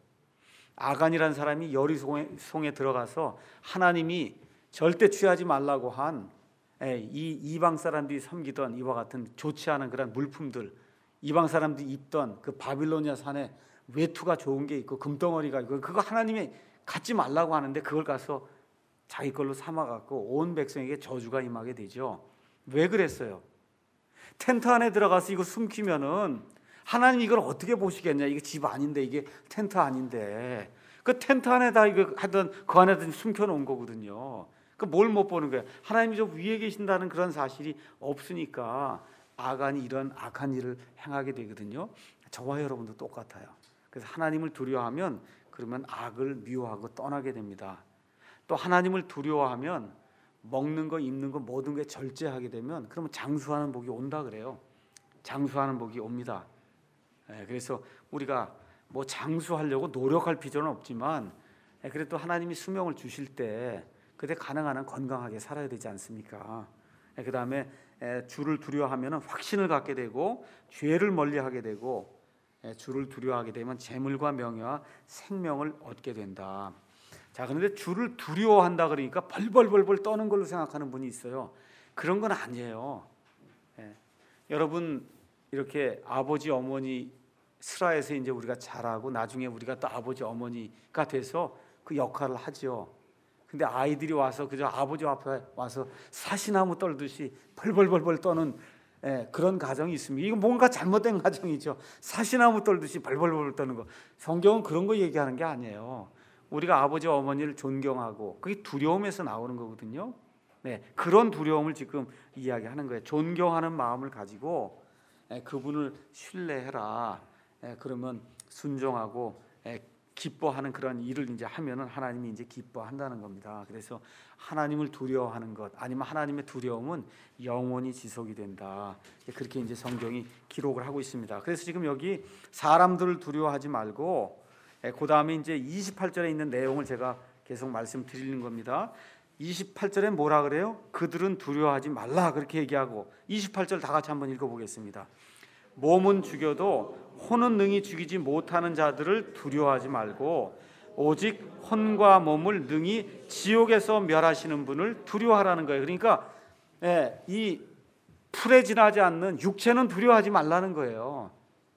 아간이라는 사람이 여리송에 들어가서 하나님이 절대 취하지 말라고 한 이 이방 사람들이 섬기던 이와 같은 좋지 않은 그런 물품들, 이방 사람들이 입던 그 바빌로니아 산에 외투가 좋은 게 있고 금덩어리가 있고 그거 하나님이 갖지 말라고 하는데 그걸 가서 자기 걸로 삼아갖고 온 백성에게 저주가 임하게 되죠. 왜 그랬어요? 텐트 안에 들어가서 이거 숨기면은 하나님 이걸 어떻게 보시겠냐? 이게 집 아닌데, 이게 텐트 아닌데. 그 텐트 안에다 이거 하던 그 안에다 숨겨놓은 거거든요. 그 뭘 못 보는 거예요? 하나님이 저 위에 계신다는 그런 사실이 없으니까 아간이 이런 악한 일을 행하게 되거든요. 저와 여러분도 똑같아요. 그래서 하나님을 두려워하면 그러면 악을 미워하고 떠나게 됩니다. 또 하나님을 두려워하면 먹는 거, 입는 거 모든 게 절제하게 되면 그러면 장수하는 복이 온다 그래요. 장수하는 복이 옵니다. 그래서 우리가 뭐 장수하려고 노력할 필요는 없지만 그래도 하나님이 수명을 주실 때 그때 가능한 한 건강하게 살아야 되지 않습니까? 그 다음에 주를 두려워하면 확신을 갖게 되고 죄를 멀리하게 되고 주를 두려워하게 되면 재물과 명예와 생명을 얻게 된다. 자, 그런데 주를 두려워한다 그러니까 벌벌벌벌 떠는 걸로 생각하는 분이 있어요. 그런 건 아니에요. 예. 여러분 이렇게 아버지 어머니 슬하에서 이제 우리가 자라고 나중에 우리가 또 아버지 어머니가 돼서 그 역할을 하죠. 근데 아이들이 와서 그저 아버지 앞에 와서 사시나무 떨듯이 벌벌벌벌 떠는 예, 그런 가정이 있습니다. 이거 뭔가 잘못된 가정이죠. 사시나무 떨듯이 벌벌벌 떠는 거. 성경은 그런 거 얘기하는 게 아니에요. 우리가 아버지 어머니를 존경하고 그게 두려움에서 나오는 거거든요. 네, 그런 두려움을 지금 이야기하는 거예요. 존경하는 마음을 가지고 예, 그분을 신뢰해라. 예, 그러면 순종하고 예, 기뻐하는 그런 일을 이제 하면은 하나님이 이제 기뻐한다는 겁니다. 그래서 하나님을 두려워하는 것 아니면 하나님의 두려움은 영원히 지속이 된다. 그렇게 이제 성경이 기록을 하고 있습니다. 그래서 지금 여기 사람들을 두려워하지 말고 그 다음에 이제 이십팔 절에 있는 내용을 제가 계속 말씀드리는 겁니다. 이십팔 절에 뭐라 그래요? 그들은 두려워하지 말라 그렇게 얘기하고 이십팔 절 다 같이 한번 읽어보겠습니다. 몸은 죽여도 혼은 능히 죽이지 못하는 자들을 두려워하지 말고 오직 혼과 몸을 능히 지옥에서 멸하시는 분을 두려워하라는 거예요. 그러니까 예, 이 풀에 지나지 않는 육체는 두려워하지 말라는 거예요.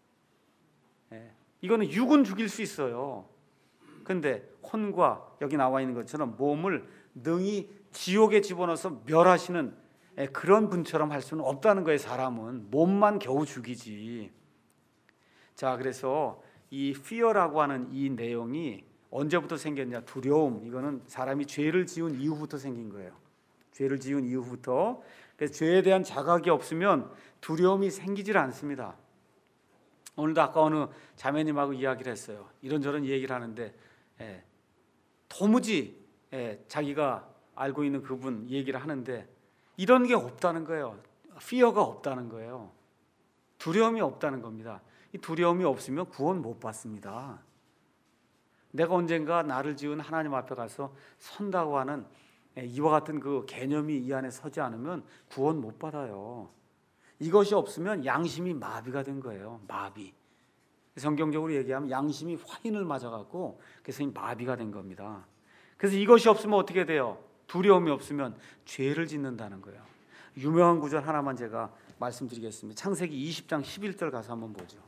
예, 이거는 육은 죽일 수 있어요. 근데 혼과 여기 나와 있는 것처럼 몸을 능히 지옥에 집어넣어서 멸하시는 그런 분처럼 할 수는 없다는 거예요. 사람은 몸만 겨우 죽이지. 자, 그래서 이 fear라고 하는 이 내용이 언제부터 생겼냐? 두려움. 이거는 사람이 죄를 지은 이후부터 생긴 거예요. 죄를 지은 이후부터. 그래서 죄에 대한 자각이 없으면 두려움이 생기질 않습니다. 오늘도 아까 어느 자매님하고 이야기를 했어요. 이런저런 얘기를 하는데 예, 도무지 예, 자기가 알고 있는 그분 얘기를 하는데 이런 게 없다는 거예요. fear가 없다는 거예요. 두려움이 없다는 겁니다. 이 두려움이 없으면 구원 못 받습니다. 내가 언젠가 나를 지은 하나님 앞에 가서 선다고 하는 이와 같은 그 개념이 이 안에 서지 않으면 구원 못 받아요. 이것이 없으면 양심이 마비가 된 거예요. 마비. 성경적으로 얘기하면 양심이 화인을 맞아갖고 그래서 마비가 된 겁니다. 그래서 이것이 없으면 어떻게 돼요? 두려움이 없으면 죄를 짓는다는 거예요. 유명한 구절 하나만 제가 말씀드리겠습니다. 창세기 이십 장 십일 절 가서 한번 보죠.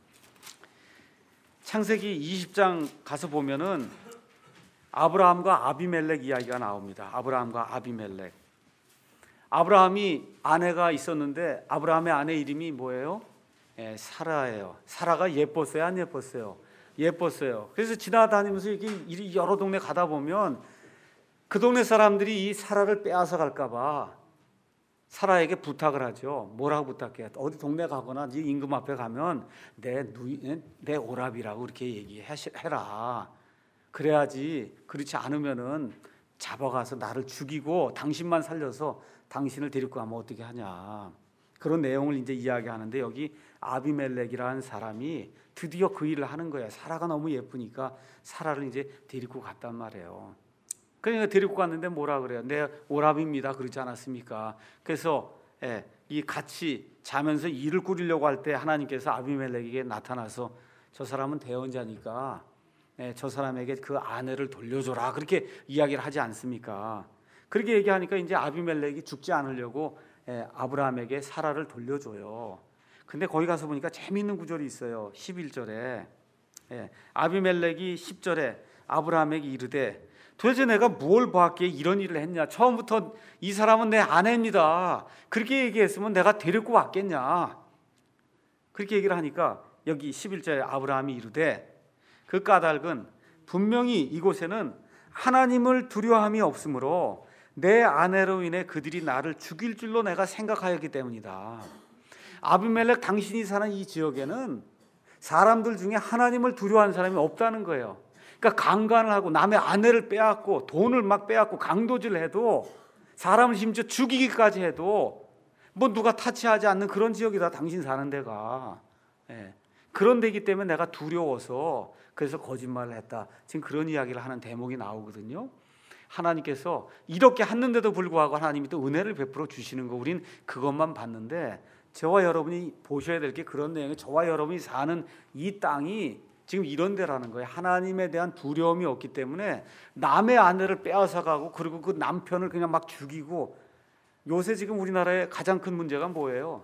창세기 이십 장 가서 보면은 아브라함과 아비멜렉 이야기가 나옵니다. 아브라함과 아비멜렉. 아브라함이 아내가 있었는데 아브라함의 아내 이름이 뭐예요? 예, 사라예요. 사라가 예뻤어요, 안 예뻤어요? 예뻤어요. 그래서 지나다니면서 이렇게 여러 동네 가다 보면 그 동네 사람들이 이 사라를 빼앗아 갈까봐 사라에게 부탁을 하죠. 뭐라고 부탁해요? 어디 동네 가거나 네 임금 앞에 가면 내 누이, 내 오랍이라고 그렇게 얘기해라. 그래야지. 그렇지 않으면은 잡아가서 나를 죽이고 당신만 살려서 당신을 데리고 가면 어떻게 하냐. 그런 내용을 이제 이야기하는데 여기 아비멜렉이라는 사람이 드디어 그 일을 하는 거예요. 사라가 너무 예쁘니까 사라를 이제 데리고 갔단 말이에요. 그러니까 데리고 갔는데 뭐라 그래요? 내 오랍입니다. 그러지 않았습니까? 그래서 예, 이 같이 자면서 일을 꾸리려고 할 때 하나님께서 아비멜렉에게 나타나서 저 사람은 대언자니까 예, 저 사람에게 그 아내를 돌려줘라. 그렇게 이야기를 하지 않습니까? 그렇게 얘기하니까 이제 아비멜렉이 죽지 않으려고 예, 아브라함에게 사라를 돌려줘요. 근데 거기 가서 보니까 재미있는 구절이 있어요. 십일 절에 예, 아비멜렉이 십 절에 아브라함에게 이르되 도대체 내가 뭘 보았기에 이런 일을 했냐. 처음부터 이 사람은 내 아내입니다. 그렇게 얘기했으면 내가 데리고 왔겠냐. 그렇게 얘기를 하니까 여기 십일 절에 아브라함이 이르되 그 까닭은 분명히 이곳에는 하나님을 두려워함이 없으므로 내 아내로 인해 그들이 나를 죽일 줄로 내가 생각하였기 때문이다. 아비멜렉 당신이 사는 이 지역에는 사람들 중에 하나님을 두려워하는 사람이 없다는 거예요. 그러니까 강간을 하고 남의 아내를 빼앗고 돈을 막 빼앗고 강도질을 해도 사람을 심지어 죽이기까지 해도 뭐 누가 타치하지 않는 그런 지역이다. 당신 사는 데가. 예. 그런 데이기 때문에 내가 두려워서 그래서 거짓말을 했다. 지금 그런 이야기를 하는 대목이 나오거든요. 하나님께서 이렇게 했는데도 불구하고 하나님이 또 은혜를 베풀어 주시는 거 우린 그것만 봤는데 저와 여러분이 보셔야 될 게 그런 내용이 저와 여러분이 사는 이 땅이 지금 이런 데라는 거예요. 하나님에 대한 두려움이 없기 때문에 남의 아내를 빼앗아 가고 그리고 그 남편을 그냥 막 죽이고 요새 지금 우리나라의 가장 큰 문제가 뭐예요?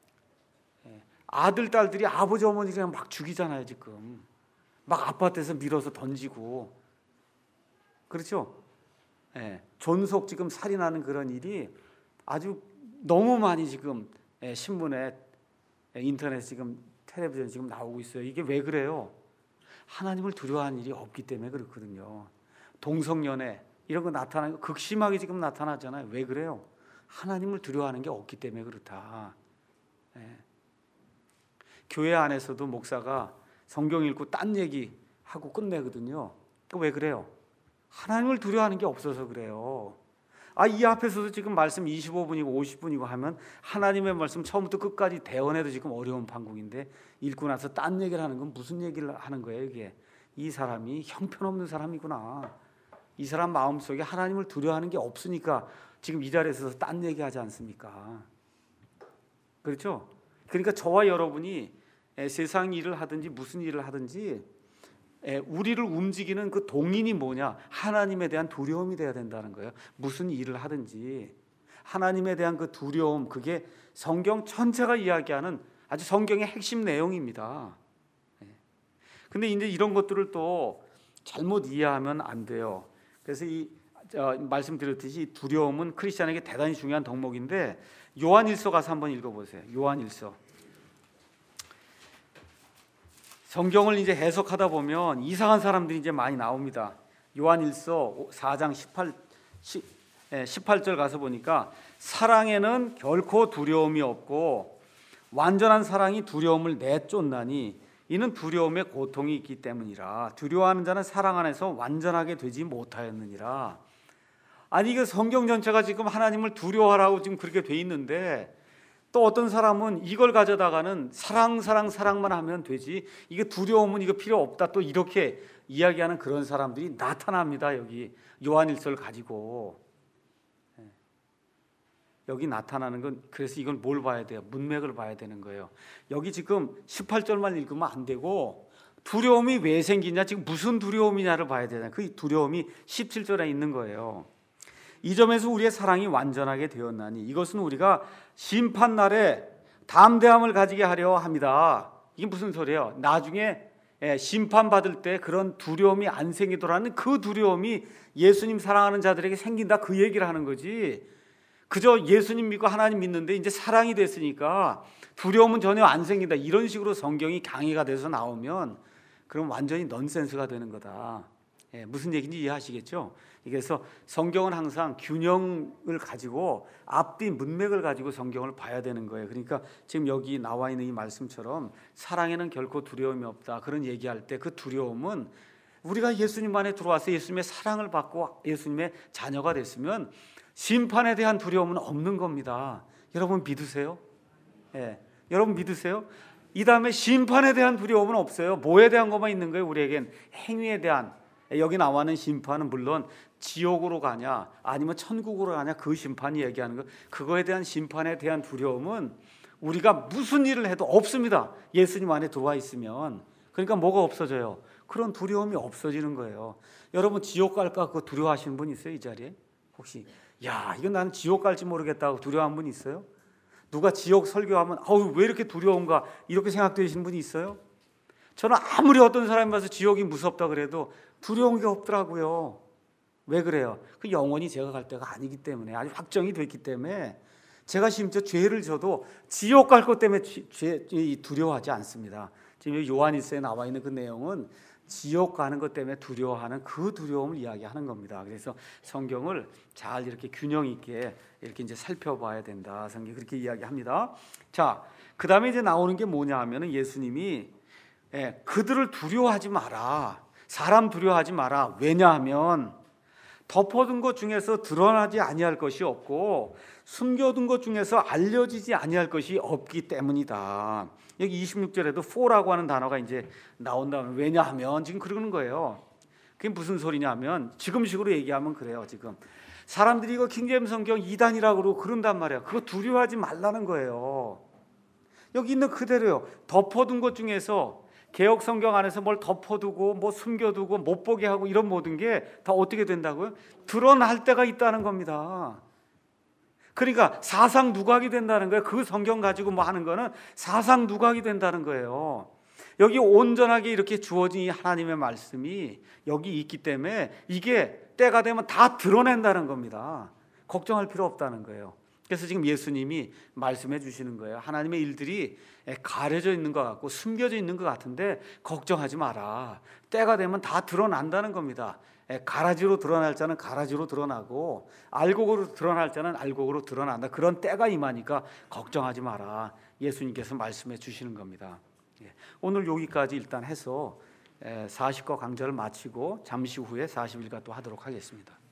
아들, 딸들이 아버지, 어머니 그냥 막 죽이잖아요. 지금 막 아파트에서 밀어서 던지고 그렇죠? 예, 존속 지금 살인하는 그런 일이 아주 너무 많이 지금 예, 신문에 예, 인터넷 지금 텔레비전 지금 나오고 있어요. 이게 왜 그래요? 하나님을 두려워하는 일이 없기 때문에 그렇거든요. 동성연애 이런 거 나타나는 거 극심하게 지금 나타나잖아요. 왜 그래요? 하나님을 두려워하는 게 없기 때문에 그렇다. 예. 교회 안에서도 목사가 성경 읽고 딴 얘기 하고 끝내거든요. 또 왜 그래요? 하나님을 두려워하는 게 없어서 그래요. 아, 이 앞에서도 지금 말씀 이십오 분이고 오십 분이고 하면 하나님의 말씀 처음부터 끝까지 대언해도 지금 어려운 판국인데 읽고 나서 딴 얘기를 하는 건 무슨 얘기를 하는 거예요? 이게 이 사람이 형편없는 사람이구나. 이 사람 마음속에 하나님을 두려워하는 게 없으니까 지금 이 자리에서 딴 얘기하지 않습니까? 그렇죠? 그러니까 저와 여러분이 세상 일을 하든지 무슨 일을 하든지 우리를 움직이는 그 동인이 뭐냐? 하나님에 대한 두려움이 돼야 된다는 거예요. 무슨 일을 하든지 하나님에 대한 그 두려움, 그게 성경 전체가 이야기하는 아주 성경의 핵심 내용입니다. 근데 이제 이런 것들을 또 잘못 이해하면 안 돼요. 그래서 이 어, 말씀드렸듯이 두려움은 크리스천에게 대단히 중요한 덕목인데 요한일서 가서 한번 읽어보세요. 요한일서. 성경을 이제 해석하다 보면 이상한 사람들이 이제 많이 나옵니다. 요한일서 사 장 십팔, 십팔 절 가서 보니까 사랑에는 결코 두려움이 없고 완전한 사랑이 두려움을 내쫓나니 이는 두려움에 고통이 있기 때문이라. 두려워하는 자는 사랑 안에서 완전하게 되지 못하였느니라. 아니 이거 성경 전체가 지금 하나님을 두려워하라고 지금 그렇게 돼 있는데 또 어떤 사람은 이걸 가져다가는 사랑 사랑 사랑만 하면 되지 이게 두려움은 이거 필요 없다 또 이렇게 이야기하는 그런 사람들이 나타납니다. 여기 요한일서를 가지고 여기 나타나는 건 그래서 이건 뭘 봐야 돼요? 문맥을 봐야 되는 거예요. 여기 지금 십팔 절만 읽으면 안 되고 두려움이 왜 생기냐 지금 무슨 두려움이냐를 봐야 되잖아요. 그 두려움이 십칠 절에 있는 거예요. 이 점에서 우리의 사랑이 완전하게 되었나니 이것은 우리가 심판날에 담대함을 가지게 하려 합니다. 이게 무슨 소리예요? 나중에 심판받을 때 그런 두려움이 안 생기더라는 그 두려움이 예수님 사랑하는 자들에게 생긴다 그 얘기를 하는 거지. 그저 예수님 믿고 하나님 믿는데 이제 사랑이 됐으니까 두려움은 전혀 안 생긴다 이런 식으로 성경이 강의가 돼서 나오면 그럼 완전히 넌센스가 되는 거다. 예, 무슨 얘기인지 이해하시겠죠? 그래서 성경은 항상 균형을 가지고 앞뒤 문맥을 가지고 성경을 봐야 되는 거예요. 그러니까 지금 여기 나와 있는 이 말씀처럼 사랑에는 결코 두려움이 없다 그런 얘기할 때 그 두려움은 우리가 예수님 안에 들어와서 예수님의 사랑을 받고 예수님의 자녀가 됐으면 심판에 대한 두려움은 없는 겁니다. 여러분 믿으세요? 예, 여러분 믿으세요? 이 다음에 심판에 대한 두려움은 없어요. 뭐에 대한 것만 있는 거예요? 우리에겐 행위에 대한. 여기 나와 있는 심판은 물론 지옥으로 가냐 아니면 천국으로 가냐 그 심판이 얘기하는 거, 그거에 대한 심판에 대한 두려움은 우리가 무슨 일을 해도 없습니다. 예수님 안에 들어와 있으면. 그러니까 뭐가 없어져요? 그런 두려움이 없어지는 거예요. 여러분 지옥 갈까 그거 두려워하시는 분 있어요? 이 자리에 혹시 야 이건 나는 지옥 갈지 모르겠다고 두려워한 분 있어요? 누가 지옥 설교하면 아우 왜 이렇게 두려운가 이렇게 생각되시는 분이 있어요? 저는 아무리 어떤 사람이 봐서 지옥이 무섭다 그래도 두려운 게 없더라고요. 왜 그래요? 그 영원히 제가 갈 때가 아니기 때문에, 아직 확정이 됐기 때문에. 제가 심지어 죄를 져도 지옥 갈 것 때문에 죄, 두려워하지 않습니다. 지금 요한일서에 나와 있는 그 내용은 지옥 가는 것 때문에 두려워하는 그 두려움을 이야기하는 겁니다. 그래서 성경을 잘 이렇게 균형 있게 이렇게 이제 살펴봐야 된다. 성경이 그렇게 이야기합니다. 자, 그 다음에 이제 나오는 게 뭐냐 하면은 예수님이 예, 그들을 두려워하지 마라. 사람 두려워하지 마라. 왜냐하면 덮어둔 것 중에서 드러나지 아니할 것이 없고 숨겨둔 것 중에서 알려지지 아니할 것이 없기 때문이다. 여기 이십육 절에도 for라고 하는 단어가 이제 나온다면 왜냐하면 지금 그러는 거예요. 그게 무슨 소리냐면 지금식으로 얘기하면 그래요. 지금 사람들이 이거 킹제임스 성경 이단이라고 그러고 그런단 말이야. 그거 두려워하지 말라는 거예요. 여기 있는 그대로요. 덮어둔 것 중에서 개역 성경 안에서 뭘 덮어두고 뭐 숨겨두고 못 보게 하고 이런 모든 게 다 어떻게 된다고요? 드러날 때가 있다는 겁니다. 그러니까 사상 누각이 된다는 거예요. 그 성경 가지고 뭐 하는 거는 사상 누각이 된다는 거예요. 여기 온전하게 이렇게 주어진 이 하나님의 말씀이 여기 있기 때문에 이게 때가 되면 다 드러낸다는 겁니다. 걱정할 필요 없다는 거예요. 그래서 지금 예수님이 말씀해 주시는 거예요. 하나님의 일들이 가려져 있는 것 같고 숨겨져 있는 것 같은데 걱정하지 마라. 때가 되면 다 드러난다는 겁니다. 가라지로 드러날 자는 가라지로 드러나고 알곡으로 드러날 자는 알곡으로 드러난다. 그런 때가 임하니까 걱정하지 마라. 예수님께서 말씀해 주시는 겁니다. 오늘 여기까지 일단 해서 사십과 강좌를 마치고 잠시 후에 사십 일가 또 하도록 하겠습니다.